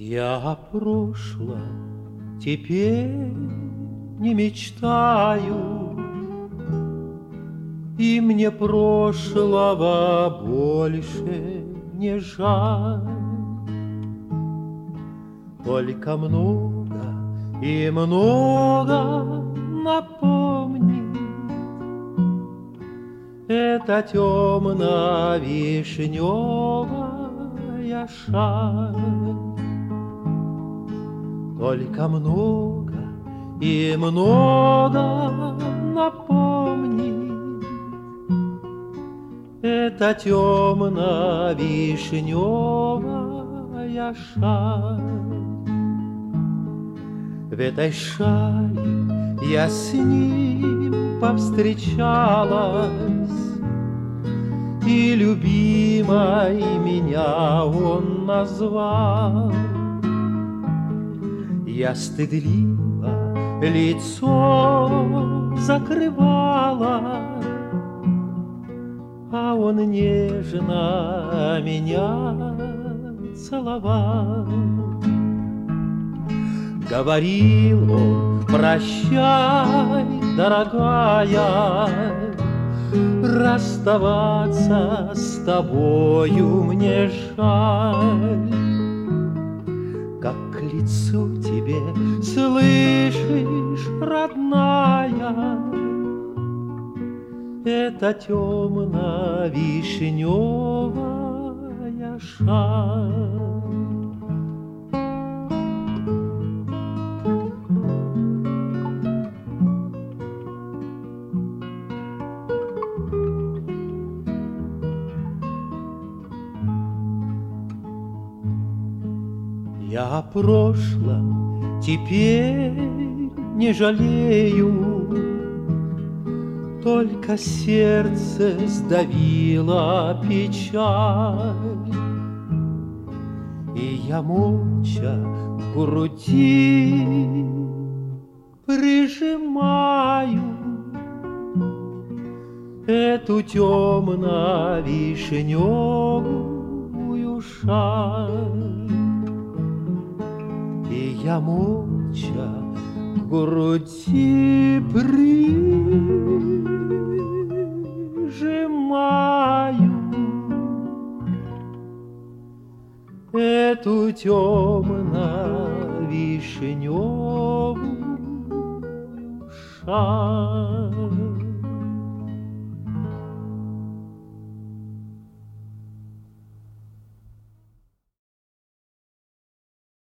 Я о прошлом теперь не мечтаю, и мне прошлого больше не жаль. Только много и много напомнит эта темно-вишневая шаль. Только много и много напомнит эта темно-вишневая шаль. В этой шали я с ним повстречалась, и любимой меня он назвал. Я стыдливо лицо закрывала, а он нежно меня целовал. Говорил он: прощай, дорогая, расставаться с тобою мне жаль. Как к лицу тебе, слышишь, родная, это темно-вишневая шаль. Я о прошлом теперь не жалею, только сердце сдавило печаль. И я молча к груди прижимаю эту темно-вишневую шаль. И я молча к груди прижимаю эту темно-вишневую шаль.